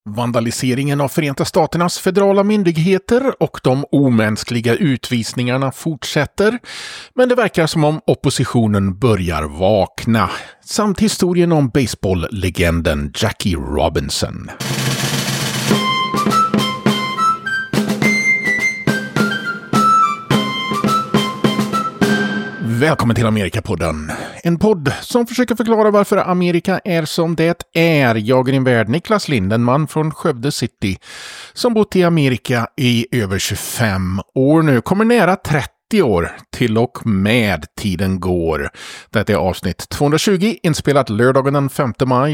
Vandaliseringen av Förenta Staternas federala myndigheter och de omänskliga utvisningarna fortsätter, men det verkar som om oppositionen börjar vakna. Samt historien om baseballlegenden Jackie Robinson. Välkommen till Amerikapodden. En podd som försöker förklara varför Amerika är som det är. Jag är din värd Niklas Lindenman från Skövde City som bott i Amerika i över 25 år nu. Kommer nära 30 år till och med tiden går. Detta är avsnitt 220 inspelat lördagen den 5 maj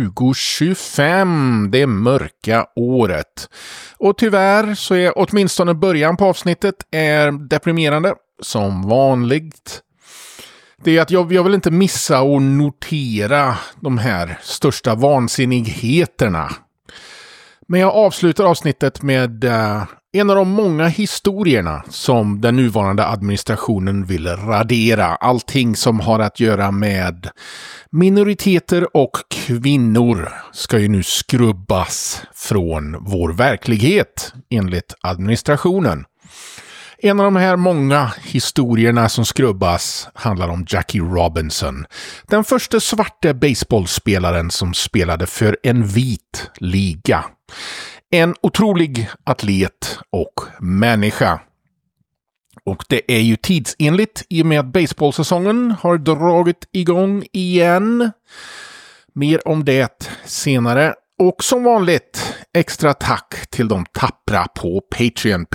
2025. Det mörka året. Och tyvärr så är åtminstone början på avsnittet är deprimerande som vanligt. Det är att jag vill inte missa att notera de här största vansinnigheterna. Men jag avslutar avsnittet med en av de många historierna som den nuvarande administrationen vill radera. Allting som har att göra med minoriteter och kvinnor ska ju nu skrubbas från vår verklighet enligt administrationen. En av de här många historierna som skrubbas handlar om Jackie Robinson. Den första svarta baseballspelaren som spelade för en vit liga. En otrolig atlet och människa. Och det är ju tidsenligt i och med att baseballsäsongen har dragit igång igen. Mer om det senare. Och som vanligt, extra tack till de tappra på Patreon.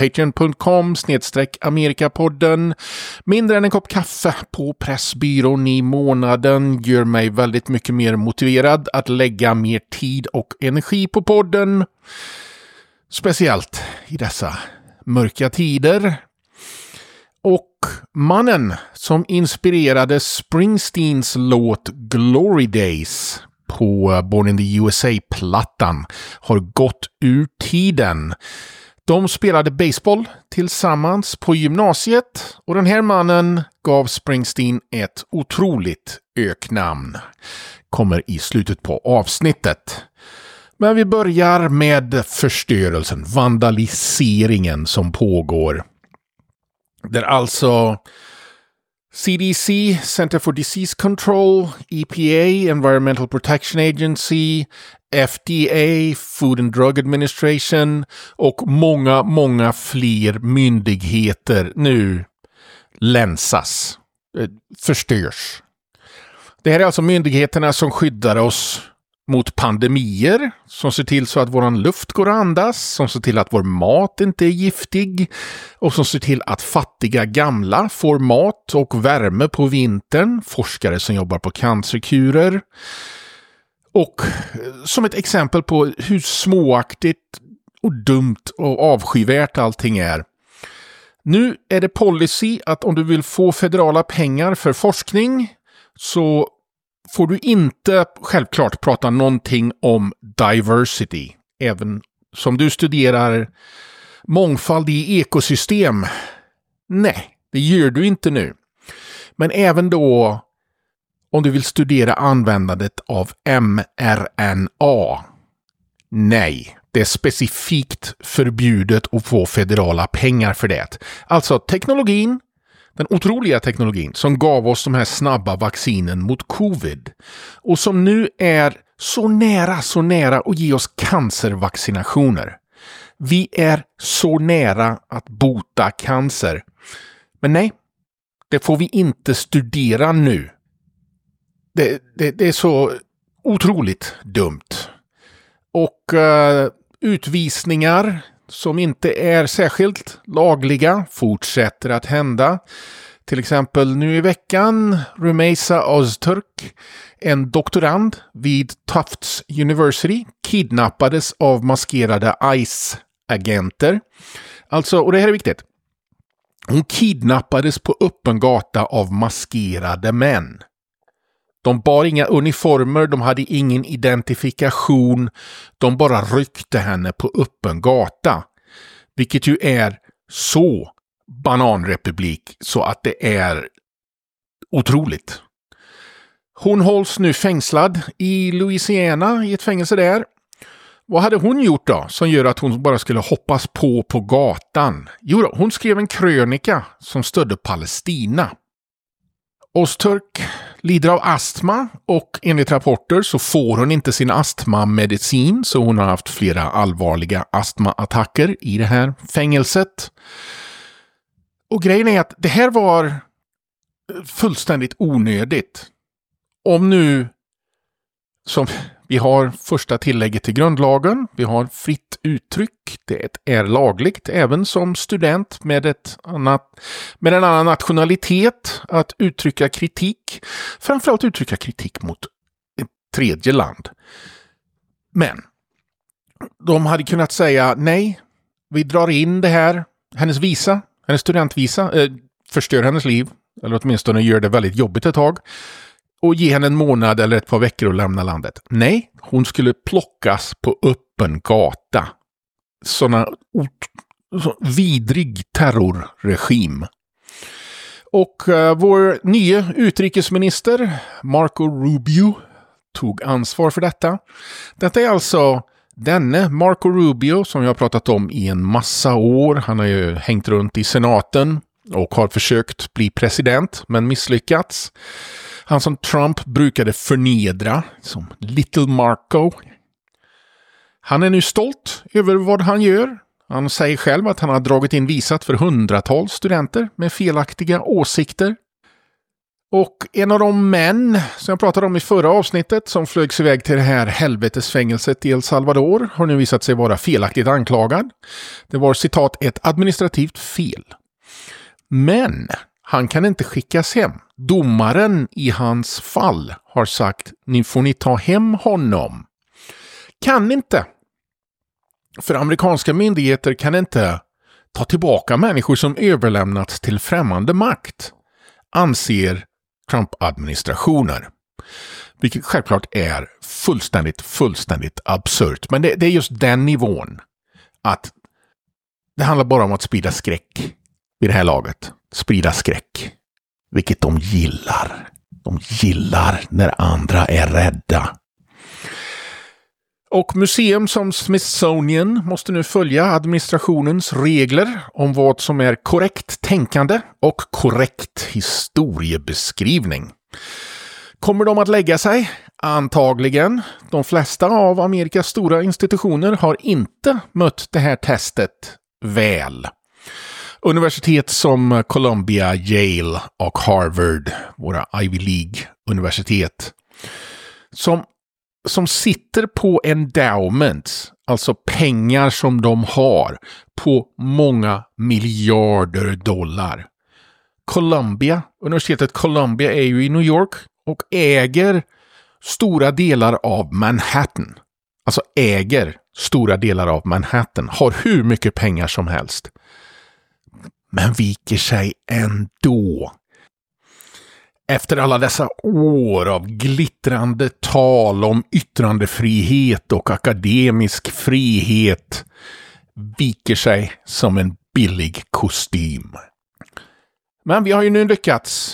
Patreon.com/Amerikapodden. Mindre än en kopp kaffe på Pressbyrån i månaden gör mig väldigt mycket mer motiverad att lägga mer tid och energi på podden. Speciellt i dessa mörka tider. Och mannen som inspirerade Springsteens låt Glory Days på Born in the USA-plattan har gått ur tiden. De spelade baseball tillsammans på gymnasiet och den här mannen gav Springsteen ett otroligt öknamn. Kommer i slutet på avsnittet. Men vi börjar med förstörelsen, vandaliseringen som pågår. Där alltså CDC, Center for Disease Control, EPA, Environmental Protection Agency, FDA, Food and Drug Administration och många fler myndigheter nu länsas, förstörs. Det här är alltså myndigheterna som skyddar oss mot pandemier, som ser till så att våran luft går att andas, som ser till att vår mat inte är giftig och som ser till att fattiga gamla får mat och värme på vintern, forskare som jobbar på cancerkurer. Och som ett exempel på hur småaktigt och dumt och avskyvärt allting är. Nu är det policy att om du vill få federala pengar för forskning så får du inte självklart prata någonting om diversity, även som du studerar mångfald i ekosystem. Nej, det gör du inte nu. Men även då om du vill studera användandet av mRNA. Nej, det är specifikt förbjudet att få federala pengar för det. Alltså teknologin, den otroliga teknologin som gav oss de här snabba vaccinen mot covid och som nu är så nära att ge oss cancervaccinationer. Vi är så nära att bota cancer. Men nej, det får vi inte studera nu. Det är så otroligt dumt. Och utvisningar som inte är särskilt lagliga fortsätter att hända. Till exempel nu i veckan, Rumeysa Öztürk, en doktorand vid Tufts University, kidnappades av maskerade ICE-agenter. Alltså, och det här är viktigt. Hon kidnappades på öppen gata av maskerade män. De bar inga uniformer, de hade ingen identifikation. De bara ryckte henne på öppen gata. Vilket ju är så bananrepublik så att det är otroligt. Hon hålls nu fängslad i Louisiana i ett fängelse där. Vad hade hon gjort då som gör att hon bara skulle hoppas på gatan? Jo då, hon skrev en krönika som stödde Palestina. Öztürk lider av astma och enligt rapporter så får hon inte sin astmamedicin, så hon har haft flera allvarliga astmaattacker i det här fängelset. Och grejen är att det här var fullständigt onödigt. Om nu, som vi har första tillägget till grundlagen, vi har fritt uttryck, det är lagligt även som student med en annan nationalitet att uttrycka kritik, framförallt uttrycka kritik mot ett tredje land. Men de hade kunnat säga nej, vi drar in det här, hennes studentvisa, förstör hennes liv, eller åtminstone gör det väldigt jobbigt ett tag, och ge henne en månad eller ett par veckor att lämna landet. Nej, hon skulle plockas på öppen gata. Så vidrig terrorregim. Och vår nya utrikesminister, Marco Rubio, tog ansvar för detta. Detta är alltså denne Marco Rubio som jag har pratat om i en massa år. Han har ju hängt runt i senaten och har försökt bli president men misslyckats. Han som Trump brukade förnedra som Little Marco. Han är nu stolt över vad han gör. Han säger själv att han har dragit in visat för hundratals studenter med felaktiga åsikter. Och en av de män som jag pratade om i förra avsnittet som flögs iväg till det här helvetesfängelset i El Salvador har nu visat sig vara felaktigt anklagad. Det var citat ett administrativt fel. Men han kan inte skickas hem. Domaren i hans fall har sagt, ni får ta hem honom. Kan inte. För amerikanska myndigheter kan inte ta tillbaka människor som överlämnats till främmande makt, anser Trump-administrationer. Vilket självklart är fullständigt absurt. Men det är just den nivån att det handlar bara om att sprida skräck vid det här laget. Sprida skräck. Vilket de gillar. De gillar när andra är rädda. Och museum som Smithsonian måste nu följa administrationens regler om vad som är korrekt tänkande och korrekt historiebeskrivning. Kommer de att lägga sig? Antagligen. De flesta av Amerikas stora institutioner har inte mött det här testet väl. Universitet som Columbia, Yale och Harvard, våra Ivy League-universitet, som sitter på endowments, alltså pengar som de har på många miljarder dollar. Universitetet Columbia är ju i New York och äger stora delar av Manhattan. Alltså äger stora delar av Manhattan, har hur mycket pengar som helst. Men viker sig ändå. Efter alla dessa år av glittrande tal om yttrandefrihet och akademisk frihet viker sig som en billig kostym. Men vi har ju nu lyckats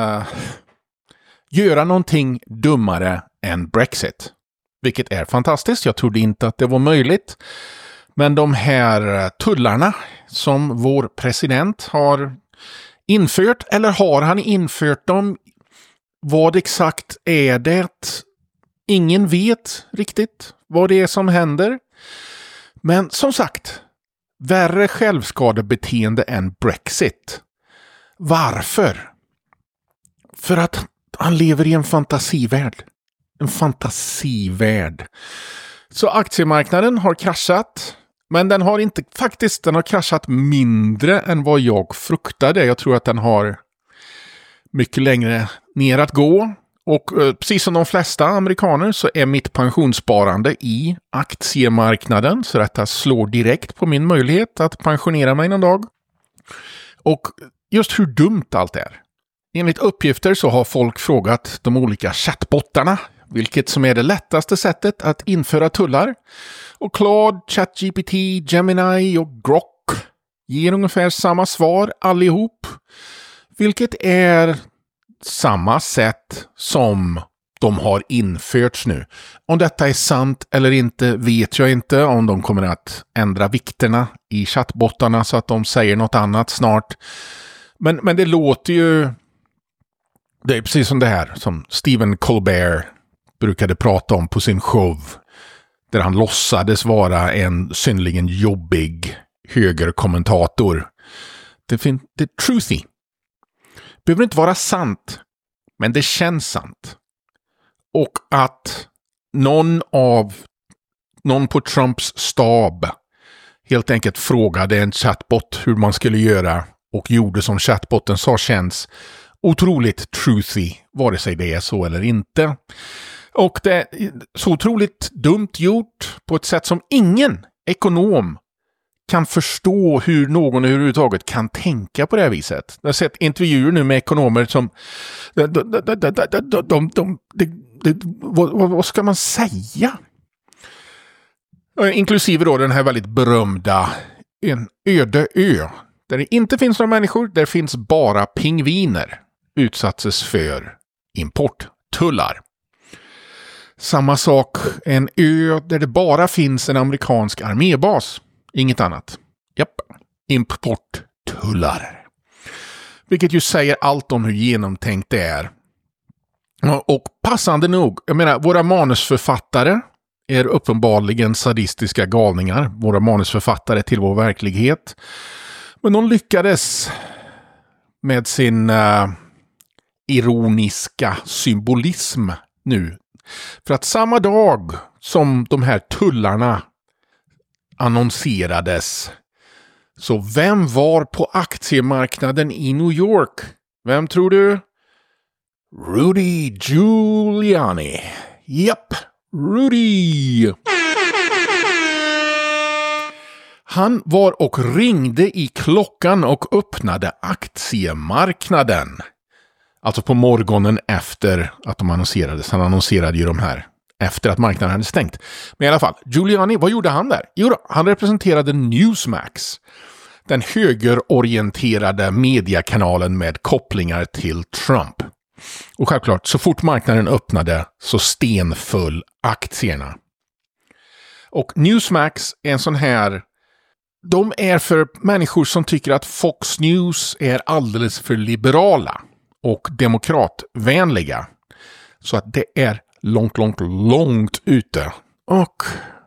göra någonting dummare än Brexit. Vilket är fantastiskt. Jag trodde inte att det var möjligt. Men de här tullarna som vår president har infört, eller har han infört dem? Vad exakt är det? Ingen vet riktigt vad det är som händer. Men som sagt, värre självskadebeteende än Brexit. Varför? För att han lever i en fantasivärld. En fantasivärld. Så aktiemarknaden har kraschat. Men den har kraschat mindre än vad jag fruktade. Jag tror att den har mycket längre ner att gå. Och precis som de flesta amerikaner så är mitt pensionssparande i aktiemarknaden. Så detta slår direkt på min möjlighet att pensionera mig någon dag. Och just hur dumt allt är. Enligt uppgifter så har folk frågat de olika chattbottarna vilket som är det lättaste sättet att införa tullar. Och Claude, ChatGPT, Gemini och Grok ger ungefär samma svar allihop. Vilket är samma sätt som de har införts nu. Om detta är sant eller inte vet jag inte. Om de kommer att ändra vikterna i chattbottarna så att de säger något annat snart. Men det låter ju... Det är precis som det här som Stephen Colbert brukade prata om på sin show. Där han låtsades vara en synnerligen jobbig högerkommentator. Det är truthy. Behöver inte vara sant. Men det känns sant. Och att någon på Trumps stab helt enkelt frågade en chatbot hur man skulle göra och gjorde som chatbotten sa känns otroligt truthy, vare sig det är så eller inte. Och det är så otroligt dumt gjort på ett sätt som ingen ekonom kan förstå hur någon överhuvudtaget kan tänka på det här viset. Jag har sett intervjuer nu med ekonomer som vad ska man säga? Inklusive då den här väldigt berömda en öde ö. Där det inte finns några människor, där finns bara pingviner. Utsattes för importtullar. Samma sak, en ö där det bara finns en amerikansk armébas. Inget annat. Japp, importtullar. Vilket ju säger allt om hur genomtänkt det är. Och passande nog, jag menar, våra manusförfattare är uppenbarligen sadistiska galningar. Våra manusförfattare till vår verklighet. Men de lyckades med sin ironiska symbolism nu. För att samma dag som de här tullarna annonserades, så vem var på aktiemarknaden i New York? Vem tror du? Rudy Giuliani. Japp, Rudy. Han var och ringde i klockan och öppnade aktiemarknaden. Alltså på morgonen efter att de annonserades. Han annonserade ju de här efter att marknaden hade stängt. Men i alla fall, Giuliani, vad gjorde han där? Jo, han representerade Newsmax. Den högerorienterade mediekanalen med kopplingar till Trump. Och självklart, så fort marknaden öppnade så stenföll aktierna. Och Newsmax är en sån här... De är för människor som tycker att Fox News är alldeles för liberala och demokratvänliga. Så att det är långt ute. Och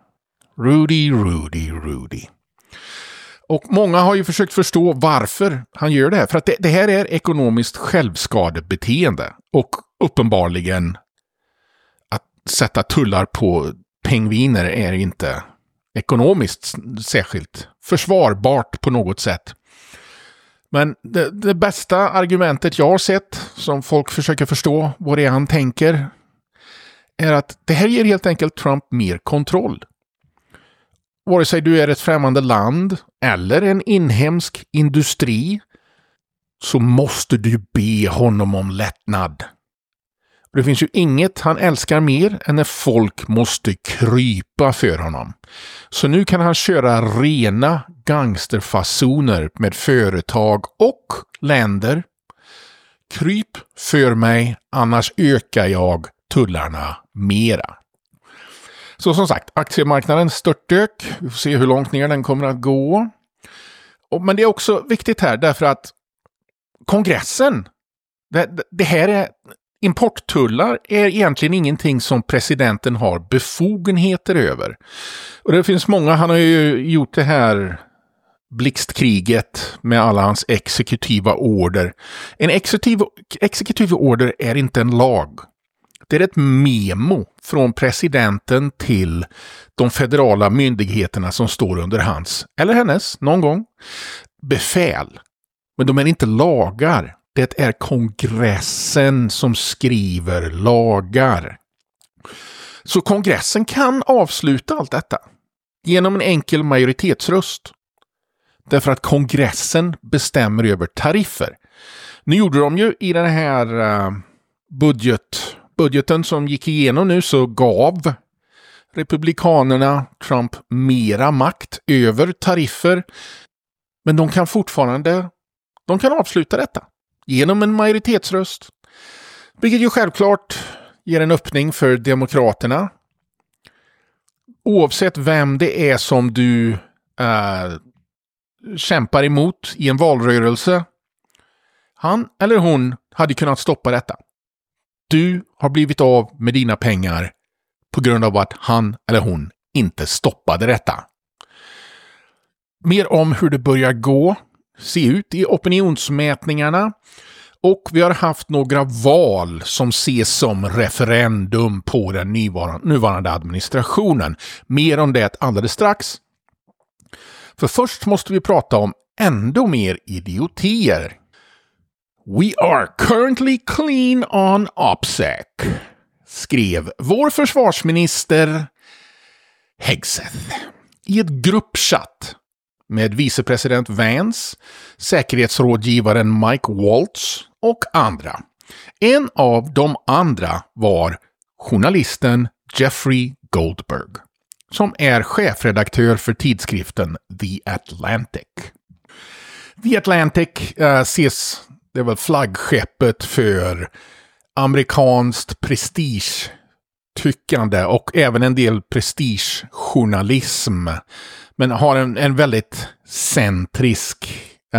Rudy. Och många har ju försökt förstå varför han gör det här. För att det här är ekonomiskt självskadebeteende. Och uppenbarligen att sätta tullar på pingviner är inte ekonomiskt särskilt försvarbart på något sätt. Men det bästa argumentet jag har sett som folk försöker förstå vad det är han tänker är att det här ger helt enkelt Trump mer kontroll. Vare sig du är ett främmande land eller en inhemsk industri så måste du be honom om lättnad. Det finns ju inget han älskar mer än när folk måste krypa för honom. Så nu kan han köra rena gangsterfasoner med företag och länder. Kryp för mig, annars ökar jag tullarna mera. Så som sagt, aktiemarknaden störtdök. Vi får se hur långt ner den kommer att gå. Men det är också viktigt här därför att kongressen, det här är... Importtullar är egentligen ingenting som presidenten har befogenheter över. Och det finns många, han har ju gjort det här blixtkriget med alla hans exekutiva order. En exekutiv order är inte en lag. Det är ett memo från presidenten till de federala myndigheterna som står under hans, eller hennes, någon gång, befäl. Men de är inte lagar. Det är kongressen som skriver lagar. Så kongressen kan avsluta allt detta genom en enkel majoritetsröst. Därför att kongressen bestämmer över tariffer. Nu gjorde de ju i den här budgeten som gick igenom nu så gav republikanerna Trump mera makt över tariffer. Men de kan avsluta detta. Genom en majoritetsröst. Vilket ju självklart ger en öppning för demokraterna. Oavsett vem det är som du kämpar emot i en valrörelse. Han eller hon hade kunnat stoppa detta. Du har blivit av med dina pengar på grund av att han eller hon inte stoppade detta. Mer om hur det börjar se ut i opinionsmätningarna. Och vi har haft några val som ses som referendum på den nuvarande administrationen. Mer om det alldeles strax. För först måste vi prata om ändå mer idiotier. We are currently clean on OPSEC, skrev vår försvarsminister Hegseth i ett gruppchatt med vicepresident Vance, säkerhetsrådgivaren Mike Waltz och andra. En av de andra var journalisten Jeffrey Goldberg, som är chefredaktör för tidskriften The Atlantic. The Atlantic ses, det är väl flaggskeppet för amerikanskt prestigetyckande och även en del prestigejournalism. Men har en väldigt centrisk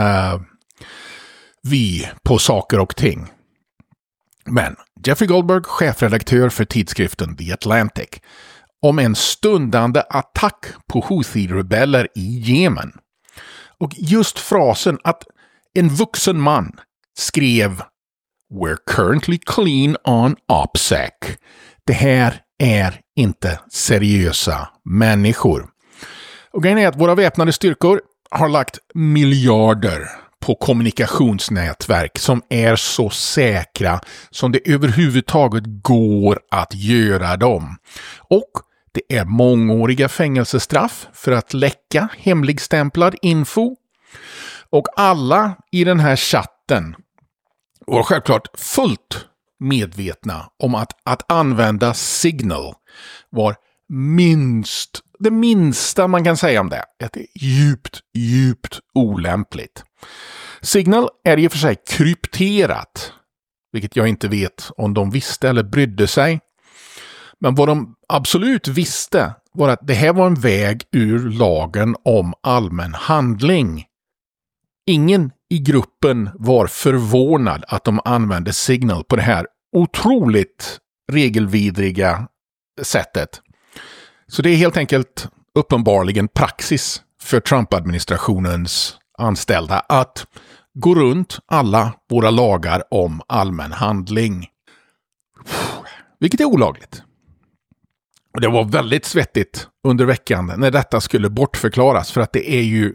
vy på saker och ting. Men Jeffrey Goldberg, chefredaktör för tidskriften The Atlantic, om en stundande attack på Houthi-rebeller i Jemen. Och just frasen att en vuxen man skrev "We're currently clean on OPSEC". Det här är inte seriösa människor. Och grejen är att våra väpnade styrkor har lagt miljarder på kommunikationsnätverk som är så säkra som det överhuvudtaget går att göra dem. Och det är mångåriga fängelsestraff för att läcka hemligstämplad info. Och alla i den här chatten var självklart fullt medvetna om att använda Signal var det minsta man kan säga om det. Att det är djupt olämpligt. Signal är i och för sig krypterat, vilket jag inte vet om de visste eller brydde sig. Men vad de absolut visste var att det här var en väg ur lagen om allmän handling. Ingen i gruppen var förvånad att de använde Signal på det här otroligt regelvidriga sättet. Så det är helt enkelt uppenbarligen praxis för Trump-administrationens anställda att gå runt alla våra lagar om allmän handling. Vilket är olagligt. Och det var väldigt svettigt under veckan när detta skulle bortförklaras, för att det är ju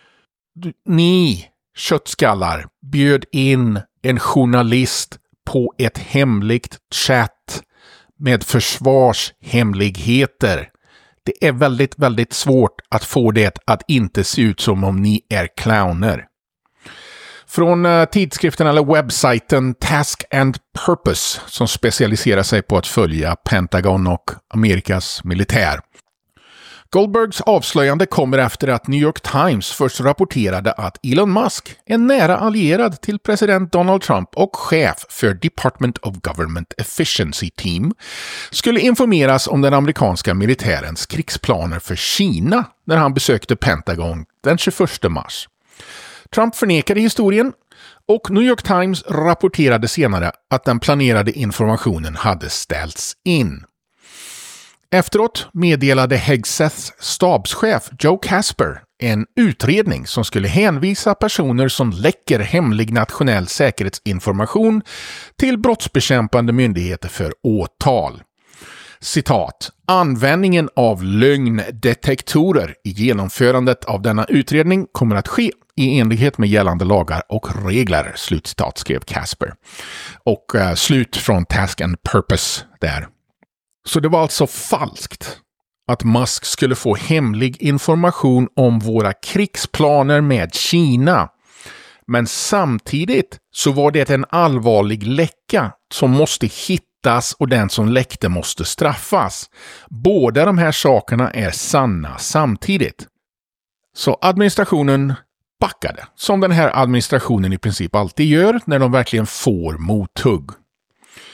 ni köttskallar bjöd in en journalist på ett hemligt chatt med försvarshemligheter. Det är väldigt svårt att få det att inte se ut som om ni är clowner. Från tidskriften eller webbsajten Task and Purpose, som specialiserar sig på att följa Pentagon och Amerikas militär. Goldbergs avslöjande kommer efter att New York Times först rapporterade att Elon Musk, en nära allierad till president Donald Trump och chef för Department of Government Efficiency Team, skulle informeras om den amerikanska militärens krigsplaner för Kina när han besökte Pentagon den 21 mars. Trump förnekade historien och New York Times rapporterade senare att den planerade informationen hade ställts in. Efteråt meddelade Hegseths stabschef Joe Casper en utredning som skulle hänvisa personer som läcker hemlig nationell säkerhetsinformation till brottsbekämpande myndigheter för åtal. Citat: användningen av lögndetektorer i genomförandet av denna utredning kommer att ske i enlighet med gällande lagar och regler, slutcitat, skrev Casper. Och slut från Task and Purpose där. Så det var alltså falskt att Musk skulle få hemlig information om våra krigsplaner med Kina. Men samtidigt så var det en allvarlig läcka som måste hittas och den som läckte måste straffas. Båda de här sakerna är sanna samtidigt. Så administrationen backade, som den här administrationen i princip alltid gör när de verkligen får mothugg.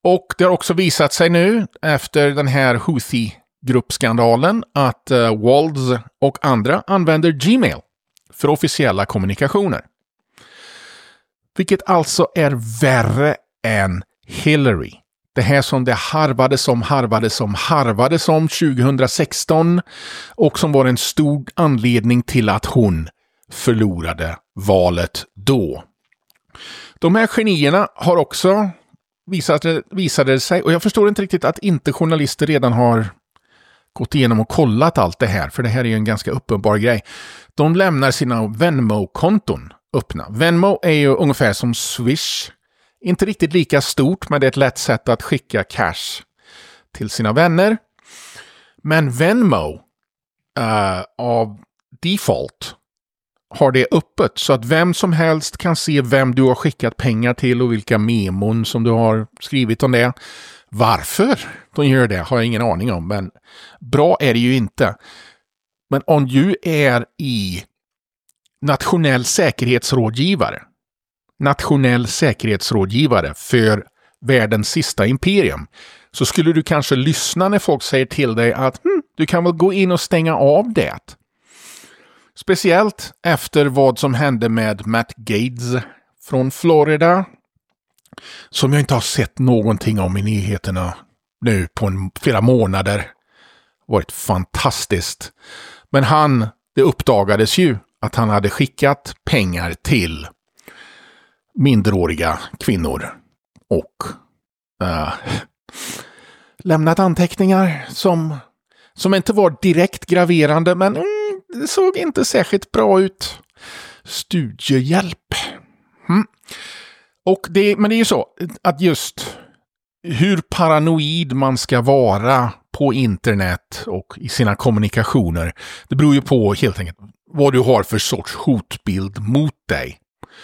Och det har också visat sig nu efter den här Houthi-gruppskandalen att Walls och andra använder Gmail för officiella kommunikationer. Vilket alltså är värre än Hillary. Det här som det harvades om 2016 och som var en stor anledning till att hon förlorade valet då. De här genierna har också visade sig, och jag förstår inte riktigt att inte journalister redan har gått igenom och kollat allt det här, för det här är ju en ganska uppenbar grej. De lämnar sina Venmo-konton öppna. Venmo är ju ungefär som Swish. Inte riktigt lika stort, men det är ett lätt sätt att skicka cash till sina vänner. Men Venmo av default har det öppet så att vem som helst kan se vem du har skickat pengar till och vilka memon som du har skrivit om det. Varför de gör det har jag ingen aning om, men bra är det ju inte. Men om du är i nationell säkerhetsrådgivare för världens sista imperium, så skulle du kanske lyssna när folk säger till dig att du kan väl gå in och stänga av det. Speciellt efter vad som hände med Matt Gaetz från Florida, som jag inte har sett någonting om i nyheterna nu på flera månader. Varit fantastiskt. Men det uppdagades ju att han hade skickat pengar till minderåriga kvinnor och lämnat anteckningar som inte var direkt graverande, men det såg inte särskilt bra ut. Studiehjälp. Men det är ju så att just hur paranoid man ska vara på internet och i sina kommunikationer, det beror ju på helt enkelt vad du har för sorts hotbild mot dig.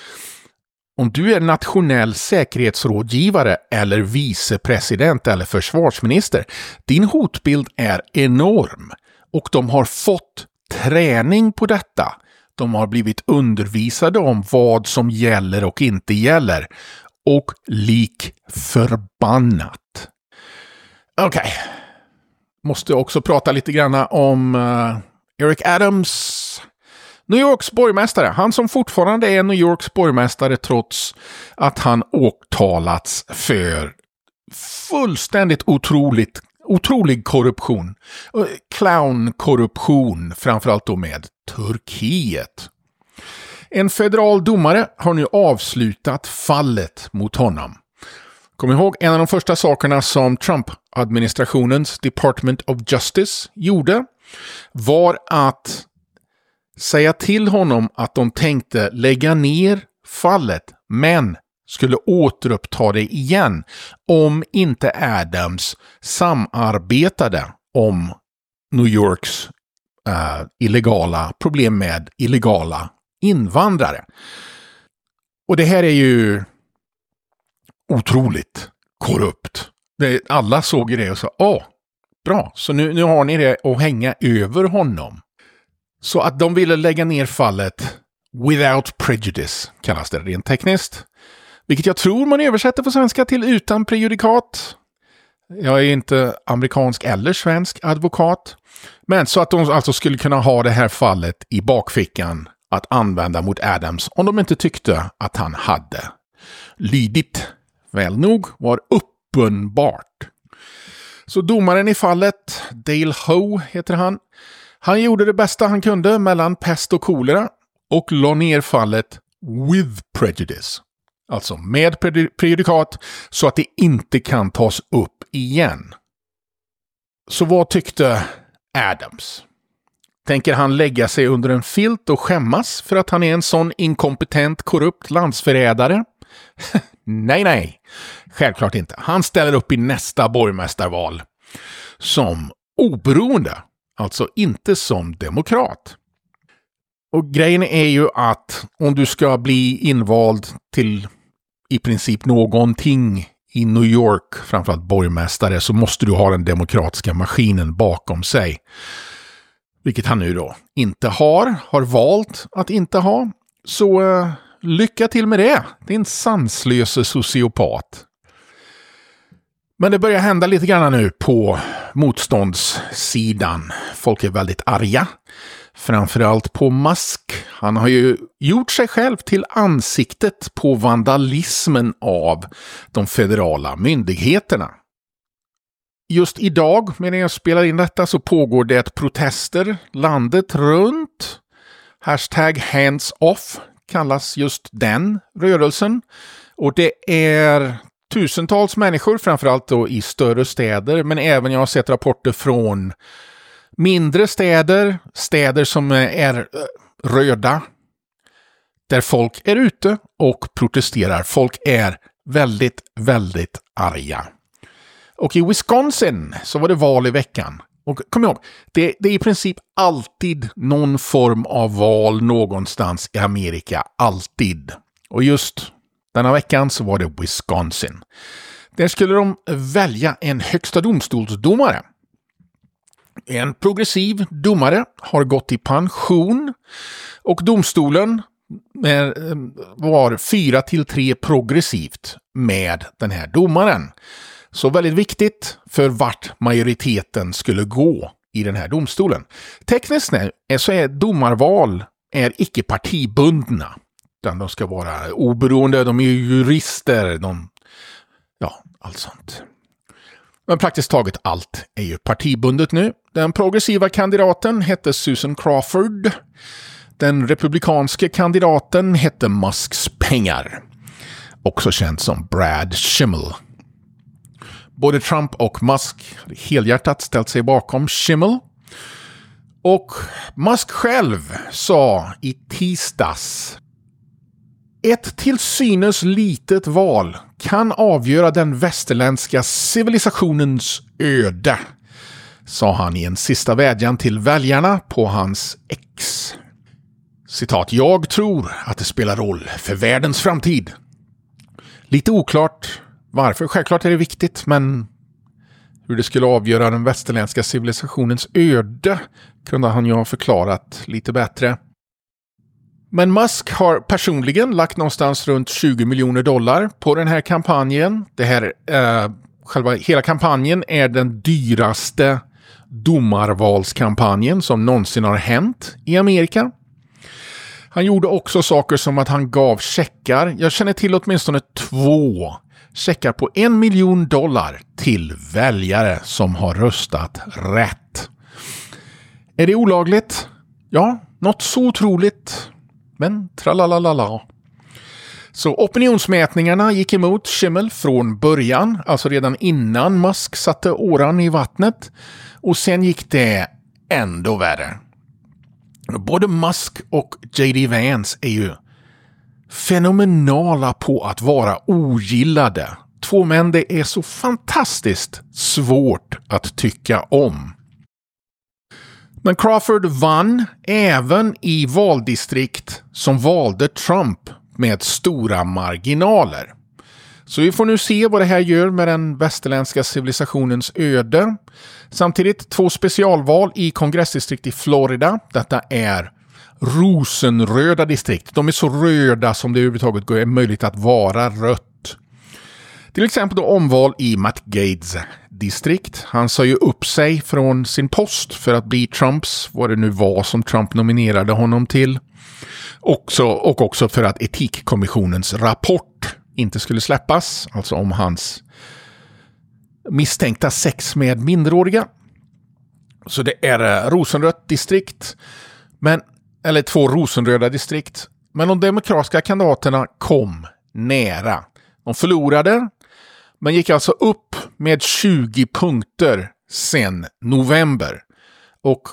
Om du är nationell säkerhetsrådgivare eller vicepresident eller försvarsminister, din hotbild är enorm och de har fått träning på detta. De har blivit undervisade om vad som gäller och inte gäller. Och lik förbannat. Okej. Måste också prata lite grann om Eric Adams. New Yorks borgmästare. Han som fortfarande är New Yorks borgmästare trots att han åtalats för fullständigt otrolig korruption. Clownkorruption, framförallt då med Turkiet. En federal domare har nu avslutat fallet mot honom. Kom ihåg, en av de första sakerna som Trump-administrationens Department of Justice gjorde var att säga till honom att de tänkte lägga ner fallet, men skulle återuppta det igen om inte Adams samarbetade om New Yorks illegala problem med illegala invandrare. Och det här är ju otroligt korrupt. Alla såg ju det och sa, bra, så nu har ni det att hänga över honom. Så att de ville lägga ner fallet without prejudice, kallas det rent tekniskt. Vilket jag tror man översätter på svenska till utan prejudikat. Jag är inte amerikansk eller svensk advokat. Men så att de alltså skulle kunna ha det här fallet i bakfickan att använda mot Adams om de inte tyckte att han hade lydit. Väl nog var uppenbart. Så domaren i fallet, Dale Ho heter han. Han gjorde det bästa han kunde mellan pest och kolera och la ner fallet with prejudice. Alltså med prejudikat så att det inte kan tas upp igen. Så vad tyckte Adams? Tänker han lägga sig under en filt och skämmas för att han är en sån inkompetent, korrupt landsförrädare? Nej. Självklart inte. Han ställer upp i nästa borgmästarval som oberoende. Alltså inte som demokrat. Och grejen är ju att om du ska bli invald till i princip någonting i New York, framförallt borgmästare, så måste du ha den demokratiska maskinen bakom sig. Vilket han nu då inte har valt att inte ha. Så lycka till med det. Det är en sanslös sociopat. Men det börjar hända lite grann nu på motståndssidan. Folk är väldigt arga. Framförallt på Musk. Han har ju gjort sig själv till ansiktet på vandalismen av de federala myndigheterna. Just idag, medan jag spelar in detta, så pågår det protester landet runt. #HandsOff kallas just den rörelsen. Och det är tusentals människor, framförallt då i större städer, men även jag har sett rapporter från mindre städer, städer som är röda, där folk är ute och protesterar. Folk är väldigt, väldigt arga. Och i Wisconsin så var det val i veckan. Och kom ihåg, det är i princip alltid någon form av val någonstans i Amerika. Alltid. Och just denna veckan så var det Wisconsin. Där skulle de välja en högsta domstolsdomare. En progressiv domare har gått i pension och domstolen var 4-3 progressivt med den här domaren. Så väldigt viktigt för vart majoriteten skulle gå i den här domstolen. Tekniskt så är domarval icke partibundna. Utan de ska vara oberoende, de är jurister, allt sånt. Men praktiskt taget allt är ju partibundet nu. Den progressiva kandidaten hette Susan Crawford. Den republikanske kandidaten hette Musks pengar. Också känd som Brad Schimmel. Både Trump och Musk helhjärtat ställt sig bakom Schimmel. Och Musk själv sa i tisdags: ett till synes litet val kan avgöra den västerländska civilisationens öde, sa han i en sista vädjan till väljarna på hans X. Citat: jag tror att det spelar roll för världens framtid. Lite oklart varför. Självklart är det viktigt, men hur det skulle avgöra den västerländska civilisationens öde kunde han ju ha förklarat lite bättre. Men Musk har personligen lagt någonstans runt $20 miljoner på den här kampanjen. Hela kampanjen är den dyraste domarvalskampanjen som någonsin har hänt i Amerika. Han gjorde också saker som att han gav checkar. Jag känner till åtminstone 2 checkar på $1 miljon till väljare som har röstat rätt. Är det olagligt? Ja, något så otroligt. Men tralalala. Så opinionsmätningarna gick emot Schimmel från början, alltså redan innan Musk satte åran i vattnet. Och sen gick det ändå värre. Både Musk och J.D. Vance är ju fenomenala på att vara ogillade. 2 män det är så fantastiskt svårt att tycka om. Men Crawford vann även i valdistrikt som valde Trump med stora marginaler. Så vi får nu se vad det här gör med den västerländska civilisationens öde. Samtidigt 2 specialval i kongressdistrikt i Florida. Detta är rosenröda distrikt. De är så röda som det överhuvudtaget är möjligt att vara rött. Till exempel då omval i Matt Gaetz distrikt. Han sa ju upp sig från sin post för att bli Trumps, vad det nu var som Trump nominerade honom till. Och också för att etikkommissionens rapport inte skulle släppas, alltså om hans misstänkta sex med minderåriga. Så det är rosenrött distrikt, eller 2 rosenröda distrikt. Men de demokratiska kandidaterna kom nära. De förlorade, men gick alltså upp med 20 punkter sen november. Och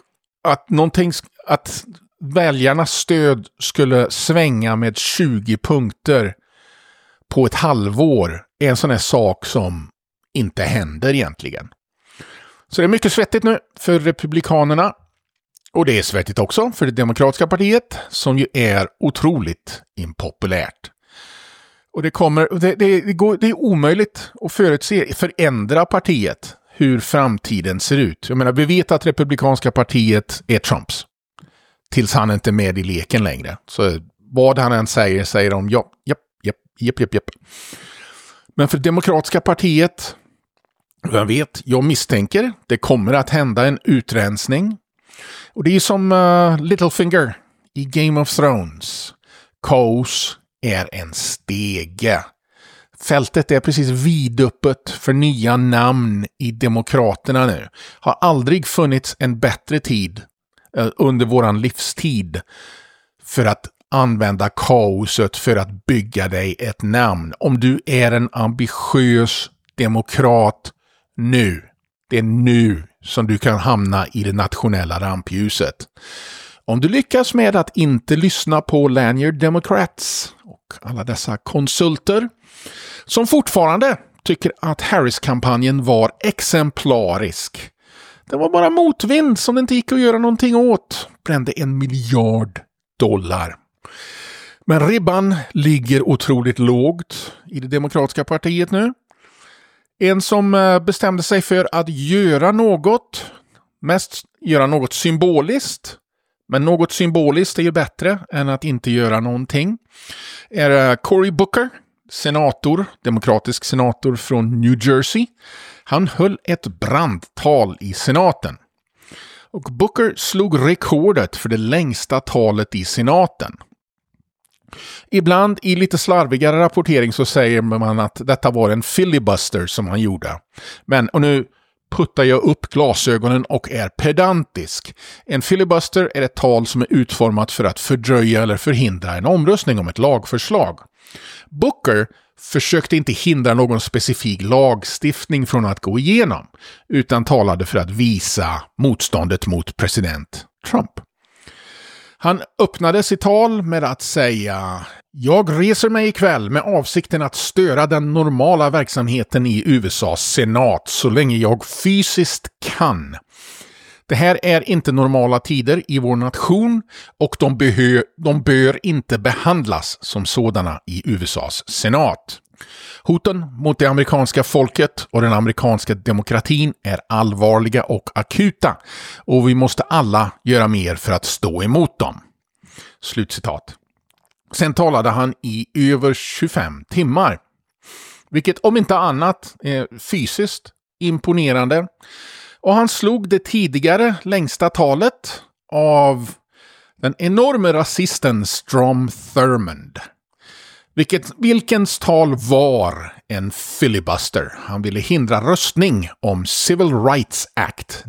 att väljarnas stöd skulle svänga med 20 punkter på ett halvår är en sån här sak som inte händer egentligen. Så det är mycket svettigt nu för republikanerna. Och det är svettigt också för det demokratiska partiet som ju är otroligt impopulärt. Och det är omöjligt att förändra partiet hur framtiden ser ut. Jag menar, vi vet att republikanska partiet är Trumps. Tills han inte är med i leken längre. Så vad han än säger de japp. Men för demokratiska partiet Vem vet, jag misstänker det kommer att hända en utrensning. Och det är som Littlefinger i Game of Thrones. Kaos är en stege. Fältet är precis vidöppet för nya namn i Demokraterna nu. Har aldrig funnits en bättre tid under våran livstid för att använda kaoset för att bygga dig ett namn. Om du är en ambitiös demokrat nu. Det är nu som du kan hamna i det nationella rampljuset. Om du lyckas med att inte lyssna på Lanyard Democrats och alla dessa konsulter som fortfarande tycker att Harris-kampanjen var exemplarisk. Det var bara motvind som det inte gick att göra någonting åt. Brände $1 miljard. Men ribban ligger otroligt lågt i det demokratiska partiet nu. En som bestämde sig för att göra något, mest göra något symboliskt, men något symboliskt är ju bättre än att inte göra någonting, är Cory Booker, demokratisk senator från New Jersey. Han höll ett brandtal i senaten. Och Booker slog rekordet för det längsta talet i senaten. Ibland i lite slarvigare rapportering så säger man att detta var en filibuster som han gjorde. Men, och nu puttar jag upp glasögonen och är pedantisk. En filibuster är ett tal som är utformat för att fördröja eller förhindra en omröstning om ett lagförslag. Booker försökte inte hindra någon specifik lagstiftning från att gå igenom, utan talade för att visa motståndet mot president Trump. Han öppnade sitt tal med att säga: "Jag reser mig ikväll med avsikten att störa den normala verksamheten i USAs senat så länge jag fysiskt kan. Det här är inte normala tider i vår nation och de bör inte behandlas som sådana i USAs senat. Hoten mot det amerikanska folket och den amerikanska demokratin är allvarliga och akuta och vi måste alla göra mer för att stå emot dem." Slutcitat. Sen talade han i över 25 timmar. Vilket om inte annat är fysiskt imponerande. Och han slog det tidigare längsta talet av den enorme rasisten Strom Thurmond. Vilkens tal var en filibuster. Han ville hindra röstning om Civil Rights Act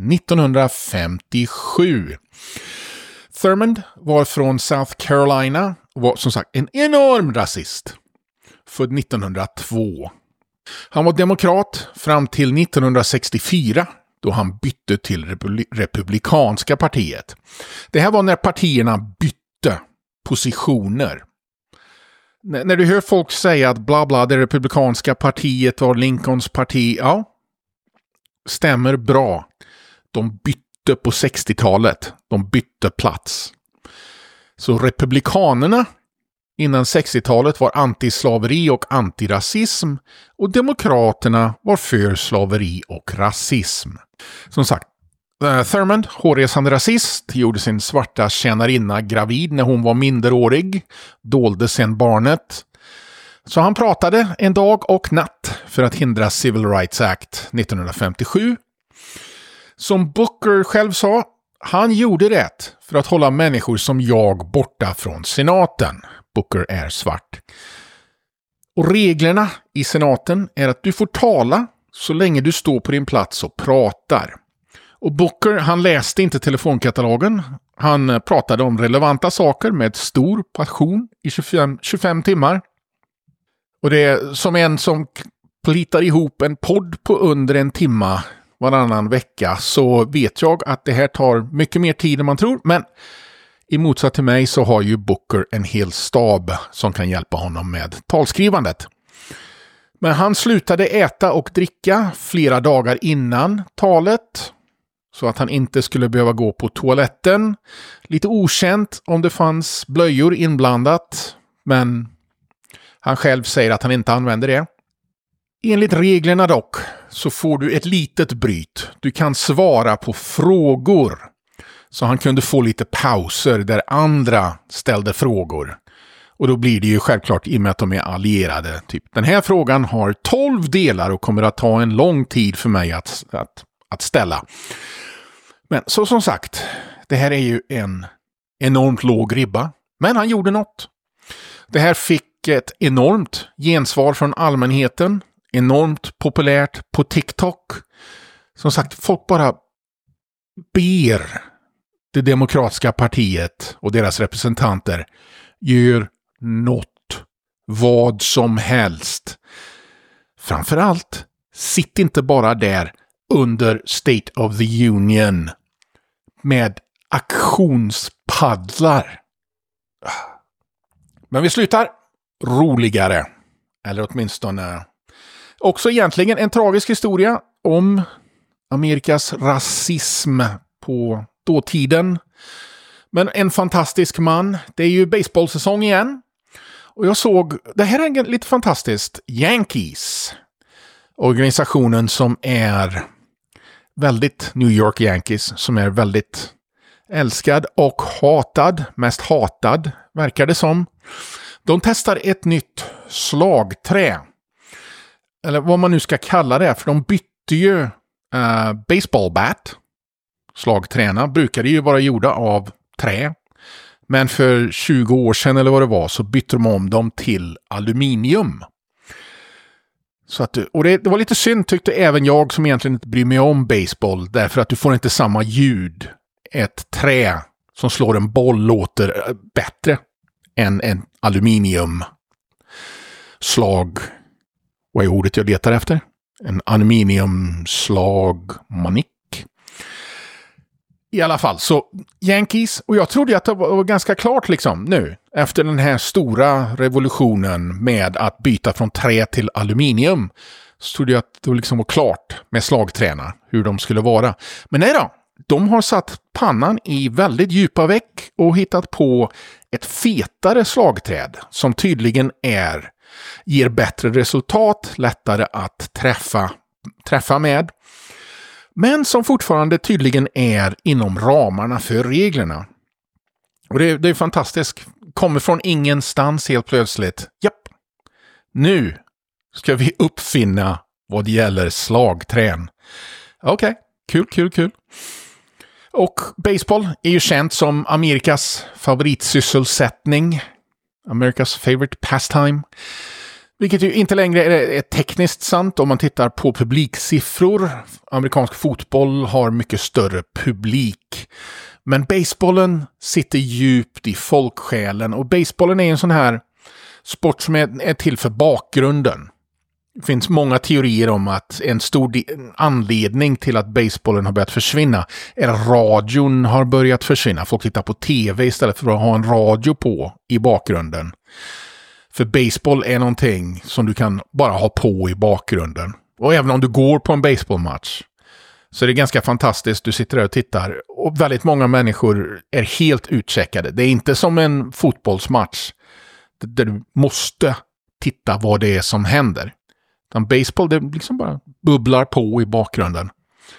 1957. Thurmond var från South Carolina och var som sagt en enorm rasist. Född 1902. Han var demokrat fram till 1964 då han bytte till Republikanska partiet. Det här var när partierna bytte positioner. När du hör folk säga att bla bla, det Republikanska partiet var Lincolns parti, ja, stämmer bra. De bytte på 60-talet. De bytte plats. Så republikanerna innan 60-talet var antislaveri och antirasism och demokraterna var för slaveri och rasism. Som sagt, Thurmond, hårresande rasist, gjorde sin svarta tjänarinna gravid när hon var minderårig, dolde sen barnet. Så han pratade en dag och natt för att hindra Civil Rights Act 1957. Som Booker själv sa, han gjorde det för att hålla människor som jag borta från senaten. Booker är svart. Och reglerna i senaten är att du får tala så länge du står på din plats och pratar. Och Booker, han läste inte telefonkatalogen. Han pratade om relevanta saker med stor passion i 25 timmar. Och det är som en som plitar ihop en podd på under en timma varannan vecka, så vet jag att det här tar mycket mer tid än man tror. Men i motsats till mig så har ju Booker en hel stab som kan hjälpa honom med talskrivandet. Men han slutade äta och dricka flera dagar innan talet så att han inte skulle behöva gå på toaletten. Lite okänt om det fanns blöjor inblandat, men han själv säger att han inte använder det. Enligt reglerna dock så får du ett litet bryt. Du kan svara på frågor. Så han kunde få lite pauser där andra ställde frågor. Och då blir det ju självklart i och med att de är allierade. Typ. Den här frågan har 12 delar och kommer att ta en lång tid för mig att ställa. Men så som sagt, det här är ju en enormt låg ribba. Men han gjorde något. Det här fick ett enormt gensvar från allmänheten. Enormt populärt på TikTok. Som sagt, folk bara ber det demokratiska partiet och deras representanter gör något. Vad som helst. Framförallt, sitt inte bara där under State of the Union med aktionspaddlar. Men vi slutar roligare. Eller åtminstone också egentligen en tragisk historia om Amerikas rasism på dåtiden. Men en fantastisk man. Det är ju baseballsäsong igen. Och jag såg, det här är lite fantastiskt, Yankees. Organisationen som är väldigt New York Yankees. Som är väldigt älskad och hatad. Mest hatad, verkar det som. De testar ett nytt slagträ. Eller vad man nu ska kalla det. För de bytte ju baseball bat. Slagträna brukade ju vara gjorda av trä. Men för 20 år sedan eller vad det var så bytte de om dem till aluminium. Så att, och det var lite synd tyckte även jag som egentligen inte bryr mig om baseball. Därför att du får inte samma ljud. Ett trä som slår en boll låter bättre än en aluminium slag. Vad är ordet jag letar efter? En aluminiumslagmanik. I alla fall, så Yankees, och jag trodde att det var ganska klart liksom nu, efter den här stora revolutionen med att byta från trä till aluminium, så trodde jag att det liksom var klart med slagträna, hur de skulle vara. Men nej då, de har satt pannan i väldigt djupa veck och hittat på ett fetare slagträd som tydligen ger bättre resultat, lättare att träffa med. Men som fortfarande tydligen är inom ramarna för reglerna. Och det är fantastiskt. Kommer från ingenstans helt plötsligt. Japp. Nu ska vi uppfinna vad det gäller slagträn. Okej. Kul. Och baseball är ju känt som Amerikas favoritsysselsättning. Amerikas favorite pastime. Vilket ju inte längre är tekniskt sant om man tittar på publiksiffror. Amerikansk fotboll har mycket större publik. Men basebollen sitter djupt i folksjälen. Och basebollen är en sån här sport som är till för bakgrunden. Det finns många teorier om att en stor anledning till att basebollen har börjat försvinna är att radion har börjat försvinna. Folk tittar på tv istället för att ha en radio på i bakgrunden. För baseball är någonting som du kan bara ha på i bakgrunden. Och även om du går på en baseballmatch så är det ganska fantastiskt. Du sitter där och tittar. Och väldigt många människor är helt utcheckade. Det är inte som en fotbollsmatch där du måste titta vad det är som händer. Utan baseball, det liksom bara bubblar på i bakgrunden.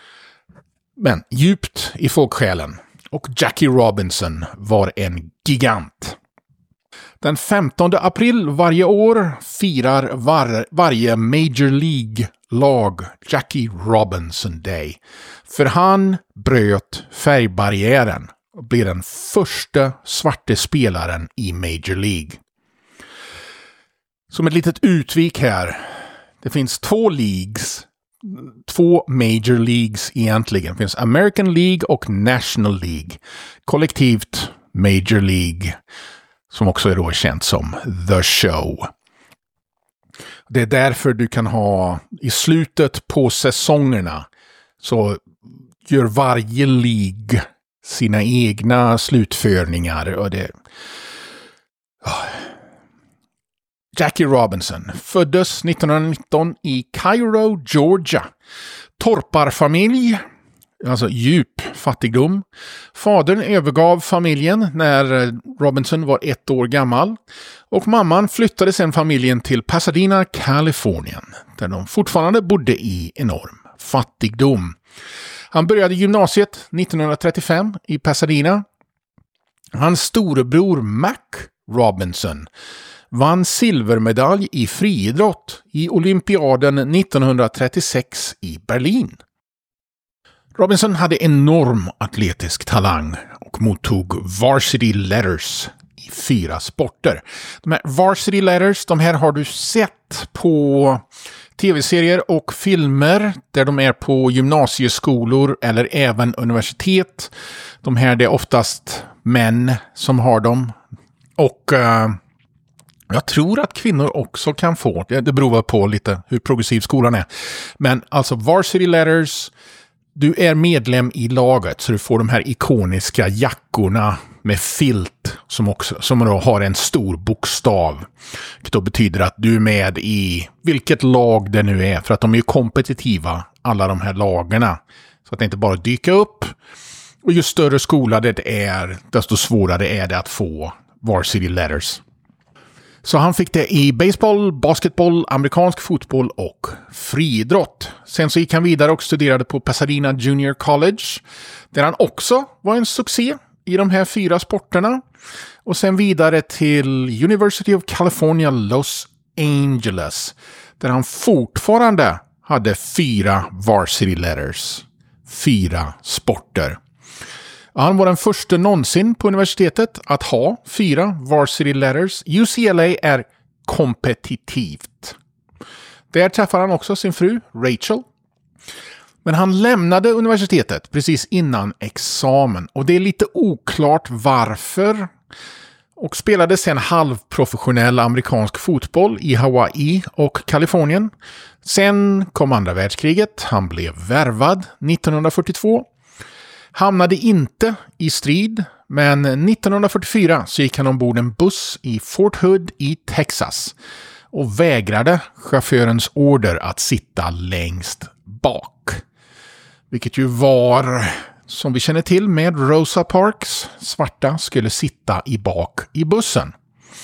Men djupt i folksjälen. Och Jackie Robinson var en gigant. Den 15 april varje år firar varje Major League-lag Jackie Robinson Day. För han bröt färgbarriären och blev den första svarte spelaren i Major League. Som ett litet utvik här. Det finns två Major Leagues egentligen. Det finns American League och National League. Kollektivt Major League. Som också är då känt som The Show. Det är därför du kan ha i slutet på säsongerna så gör varje League sina egna slutförningar. Och det... Jackie Robinson föddes 1919 i Cairo, Georgia. Torparfamilj. Alltså djup fattigdom. Fadern övergav familjen när Robinson var 1 år gammal. Och mamman flyttade sedan familjen till Pasadena, Kalifornien. Där de fortfarande bodde i enorm fattigdom. Han började gymnasiet 1935 i Pasadena. Hans storebror Mac Robinson vann silvermedalj i friidrott i olympiaden 1936 i Berlin. Robinson hade enorm atletisk talang och mottog varsity letters i 4 sporter. De här varsity letters, de här har du sett på tv-serier och filmer där de är på gymnasieskolor eller även universitet. De här, det är oftast män som har dem. Och jag tror att kvinnor också kan få det. Det beror på lite hur progressiv skolan är. Men alltså varsity letters, du är medlem i laget så du får de här ikoniska jackorna med filt som då har en stor bokstav. Det då betyder att du är med i vilket lag det nu är, för att de är ju kompetitiva, alla de här lagarna. Så att det inte bara dyker upp. Och ju större skola det är, desto svårare är det att få varsity letters. Så han fick det i baseball, basketboll, amerikansk fotboll och friidrott. Sen så gick han vidare och studerade på Pasadena Junior College, där han också var en succé i de här 4 sporterna. Och sen vidare till University of California, Los Angeles, där han fortfarande hade 4 varsity letters. 4 sporter. Han var den första någonsin på universitetet att ha 4 varsity letters. UCLA är kompetitivt. Där träffar han också sin fru, Rachel. Men han lämnade universitetet precis innan examen. Och det är lite oklart varför. Och spelade sen halvprofessionell amerikansk fotboll i Hawaii och Kalifornien. Sen kom andra världskriget. Han blev värvad 1942. Hamnade inte i strid, men 1944 så gick han ombord en buss i Fort Hood i Texas och vägrade chaufförens order att sitta längst bak. Vilket ju var, som vi känner till med Rosa Parks, svarta skulle sitta i bak i bussen.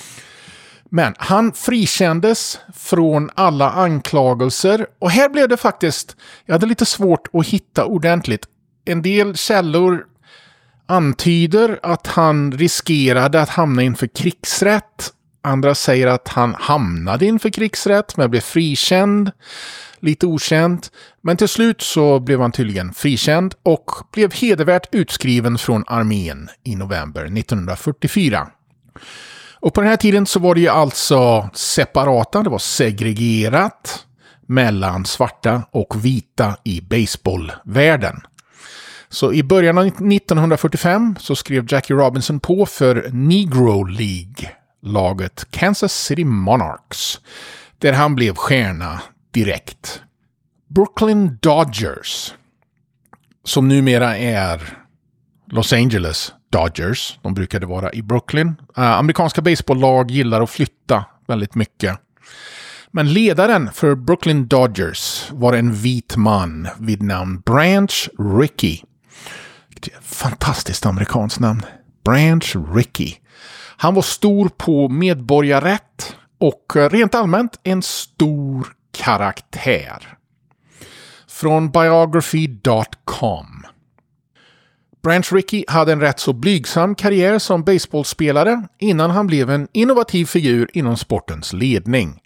Men han frikändes från alla anklagelser och här blev det faktiskt, jag hade lite svårt att hitta ordentligt. En del källor antyder att han riskerade att hamna inför krigsrätt. Andra säger att han hamnade inför krigsrätt men blev frikänd. Lite okänt. Men till slut så blev han tydligen frikänd och blev hedervärt utskriven från armén i november 1944. Och på den här tiden så var det ju alltså separata, det var segregerat mellan svarta och vita i baseballvärlden. Så i början av 1945 så skrev Jackie Robinson på för Negro League-laget Kansas City Monarchs, där han blev stjärna direkt. Brooklyn Dodgers, som numera är Los Angeles Dodgers, de brukade vara i Brooklyn. Amerikanska baseballlag gillar att flytta väldigt mycket. Men ledaren för Brooklyn Dodgers var en vit man vid namn Branch Rickey. Fantastiskt amerikanskt namn. Branch Rickey. Han var stor på medborgarrätt och rent allmänt en stor karaktär. Från biography.com. Branch Rickey hade en rätt så blygsam karriär som baseballspelare innan han blev en innovativ figur inom sportens ledning.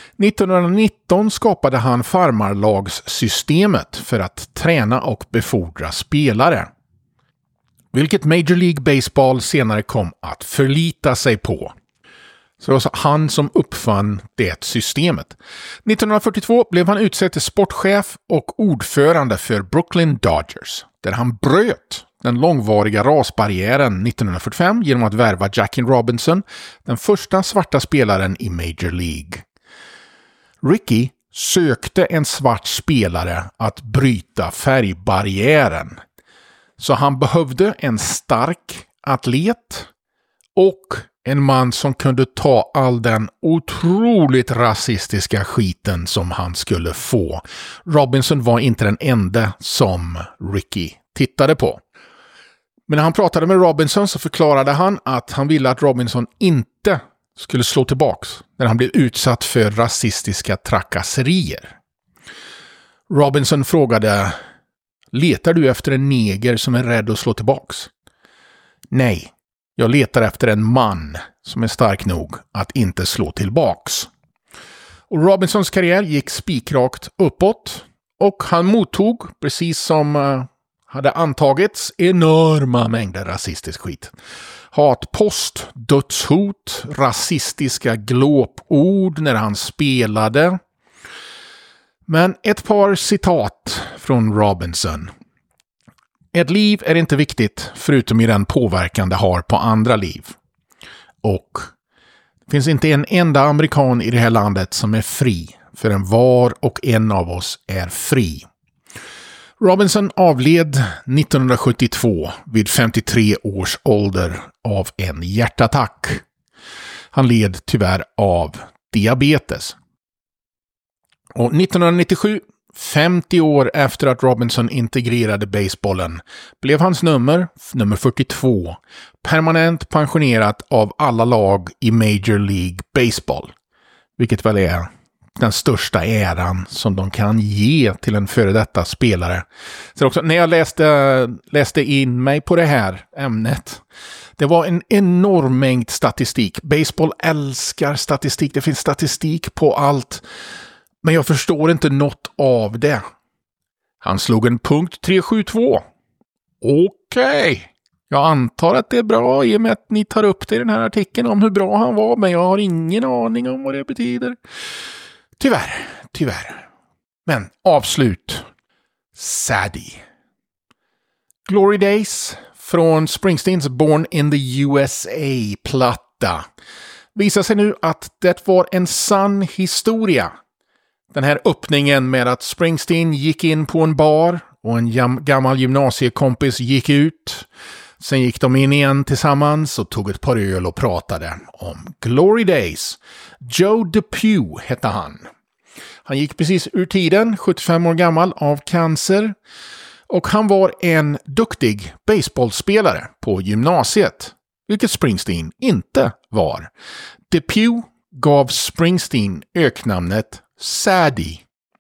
1919 skapade han farmarlagssystemet för att träna och befordra spelare, vilket Major League Baseball senare kom att förlita sig på. Så det var han som uppfann det systemet. 1942 blev han utsedd till sportchef och ordförande för Brooklyn Dodgers, där han bröt den långvariga rasbarriären 1945 genom att värva Jackie Robinson, den första svarta spelaren i Major League. Rickey sökte en svart spelare att bryta färgbarriären. Så han behövde en stark atlet och en man som kunde ta all den otroligt rasistiska skiten som han skulle få. Robinson var inte den enda som Rickey tittade på. Men när han pratade med Robinson så förklarade han att han ville att Robinson inte skulle slå tillbaks när han blev utsatt för rasistiska trakasserier. Robinson frågade: letar du efter en neger som är rädd att slå tillbaks? Nej, Jag letar efter en man som är stark nog att inte slå tillbaks. Och Robinsons karriär gick spikrakt uppåt och han mottog, precis som hade antagits, enorma mängder rasistisk skit. Hatpost, dödshot, rasistiska glåpord när han spelade. Men ett par citat från Robinson. Ett liv är inte viktigt förutom i den påverkan det har på andra liv. Och det finns inte en enda amerikan i det här landet som är fri förrän var och en av oss är fri. Robinson avled 1972 vid 53 års ålder av en hjärtattack. Han led tyvärr av diabetes. Och 1997, 50 år efter att Robinson integrerade basebollen, blev hans nummer 42 permanent pensionerat av alla lag i Major League Baseball. Vilket väl är den största äran som de kan ge till en före detta spelare. Så också, när jag läste in mig på det här ämnet, det var en enorm mängd statistik. Baseball älskar statistik. Det finns statistik på allt. Men jag förstår inte något av det. Han slog en punkt 372. Okej. Jag antar att det är bra i och med att ni tar upp det i den här artikeln om hur bra han var. Men jag har ingen aning om vad det betyder. Tyvärr. Men avslut. Sadie. Glory Days från Springsteens Born in the USA-platta. Visar sig nu att det var en sann historia. Den här öppningen med att Springsteen gick in på en bar och en gammal gymnasiekompis gick ut. Sen gick de in igen tillsammans och tog ett par öl och pratade om Glory Days. Joe DePew hette han. Han gick precis ur tiden, 75 år gammal, av cancer. Och han var en duktig baseballspelare på gymnasiet, vilket Springsteen inte var. DePew gav Springsteen öknamnet Sadie.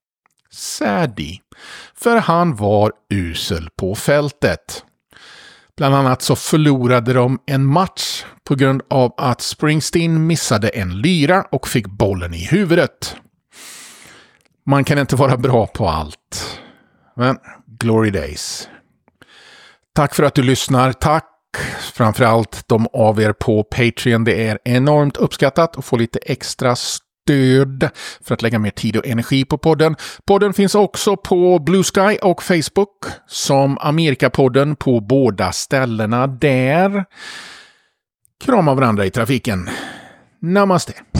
För han var usel på fältet. Bland annat så förlorade de en match på grund av att Springsteen missade en lyra och fick bollen i huvudet. Man kan inte vara bra på allt. Men Glory Days. Tack för att du lyssnar. Tack framförallt de av er på Patreon. Det är enormt uppskattat att få lite extra stöd för att lägga mer tid och energi på podden. Podden finns också på Blue Sky och Facebook som Amerikapodden på båda ställena där. Krama varandra i trafiken. Namaste.